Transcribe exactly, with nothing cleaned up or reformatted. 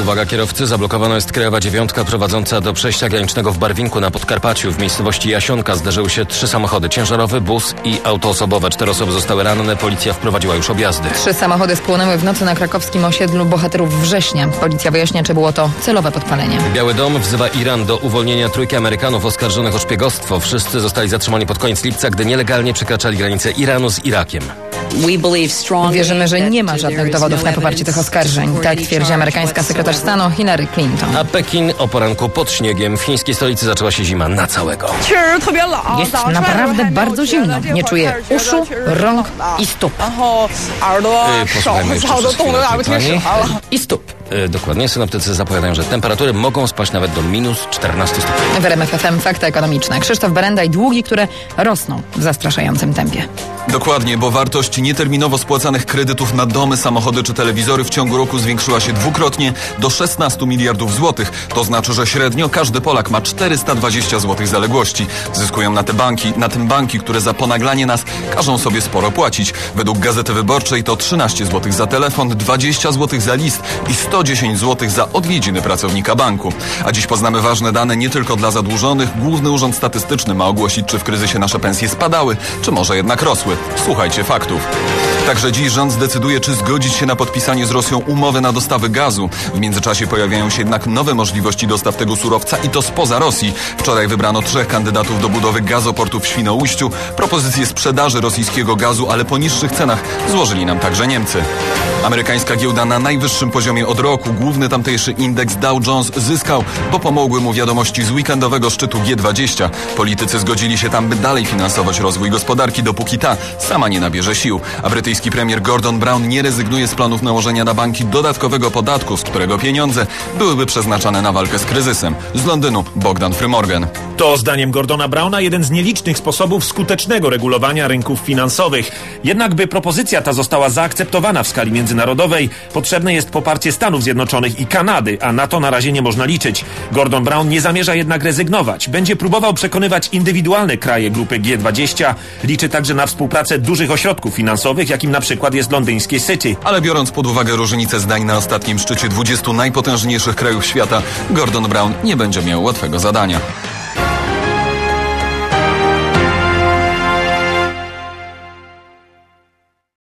Uwaga kierowcy, zablokowana jest krajowa dziewiątka prowadząca do przejścia granicznego w Barwinku na Podkarpaciu. W miejscowości Jasionka zderzyły się trzy samochody, ciężarowy, bus i auto osobowe. Cztery osoby zostały ranne, policja wprowadziła już objazdy. Trzy samochody spłonęły w nocy na krakowskim osiedlu Bohaterów Września. Policja wyjaśnia, czy było to celowe podpalenie. Biały Dom wzywa Iran do uwolnienia trójki Amerykanów oskarżonych o szpiegostwo. Wszyscy zostali zatrzymani pod koniec lipca, gdy nielegalnie przekraczali granicę Iranu z Irakiem. Wierzymy, że nie ma żadnych dowodów na poparcie tych oskarżeń. Tak twierdzi amerykańska sekretarz stanu Hillary Clinton. A Pekin o poranku pod śniegiem. W chińskiej stolicy zaczęła się zima na całego. Jest naprawdę bardzo zimno. Nie czuję uszu, rąk i stóp. Yy, posłuchajmy jeszcze przez chwilę pani. I stóp. Yy, dokładnie. Synoptycy zapowiadają, że temperatury mogą spaść nawet do minus czternaście stopni. W R M F F M fakty ekonomiczne. Krzysztof Berenda i długi, które rosną w zastraszającym tempie. Dokładnie, bo wartość nieterminowo spłacanych kredytów na domy, samochody czy telewizory w ciągu roku zwiększyła się dwukrotnie do szesnastu miliardów złotych. To znaczy, że średnio każdy Polak ma czterysta dwadzieścia złotych zaległości. Zyskują na te banki, na tym banki, które za ponaglanie nas każą sobie sporo płacić. Według Gazety Wyborczej to trzynaście złotych za telefon, dwadzieścia złotych za list i sto dziesięć złotych za odwiedziny pracownika banku. A dziś poznamy ważne dane nie tylko dla zadłużonych. Główny Urząd Statystyczny ma ogłosić, czy w kryzysie nasze pensje spadały, czy może jednak rosły. Słuchajcie faktów. Także dziś rząd zdecyduje, czy zgodzić się na podpisanie z Rosją umowy na dostawy gazu. W międzyczasie pojawiają się jednak nowe możliwości dostaw tego surowca i to spoza Rosji. Wczoraj wybrano trzech kandydatów do budowy gazoportu w Świnoujściu. Propozycje sprzedaży rosyjskiego gazu, ale po niższych cenach złożyli nam także Niemcy. Amerykańska giełda na najwyższym poziomie od roku. Główny tamtejszy indeks Dow Jones zyskał, bo pomogły mu wiadomości z weekendowego szczytu G dwadzieścia. Politycy zgodzili się tam, by dalej finansować rozwój gospodarki, dopóki ta sama nie nabierze sił. A brytyjski premier Gordon Brown nie rezygnuje z planów nałożenia na banki dodatkowego podatku, z którego pieniądze byłyby przeznaczane na walkę z kryzysem. Z Londynu Bogdan Frymorgan. To zdaniem Gordona Browna jeden z nielicznych sposobów skutecznego regulowania rynków finansowych. Jednak by propozycja ta została zaakceptowana w skali międzynarodowej, potrzebne jest poparcie Stanów Zjednoczonych i Kanady, a na to na razie nie można liczyć. Gordon Brown nie zamierza jednak rezygnować. Będzie próbował przekonywać indywidualne kraje grupy G dwadzieścia. Liczy także na współpracę dużych ośrodków finansowych, jakim na przykład jest londyńskie City. Ale biorąc pod uwagę różnicę zdań na ostatnim szczycie dwudziestu najpotężniejszych krajów świata, Gordon Brown nie będzie miał łatwego zadania.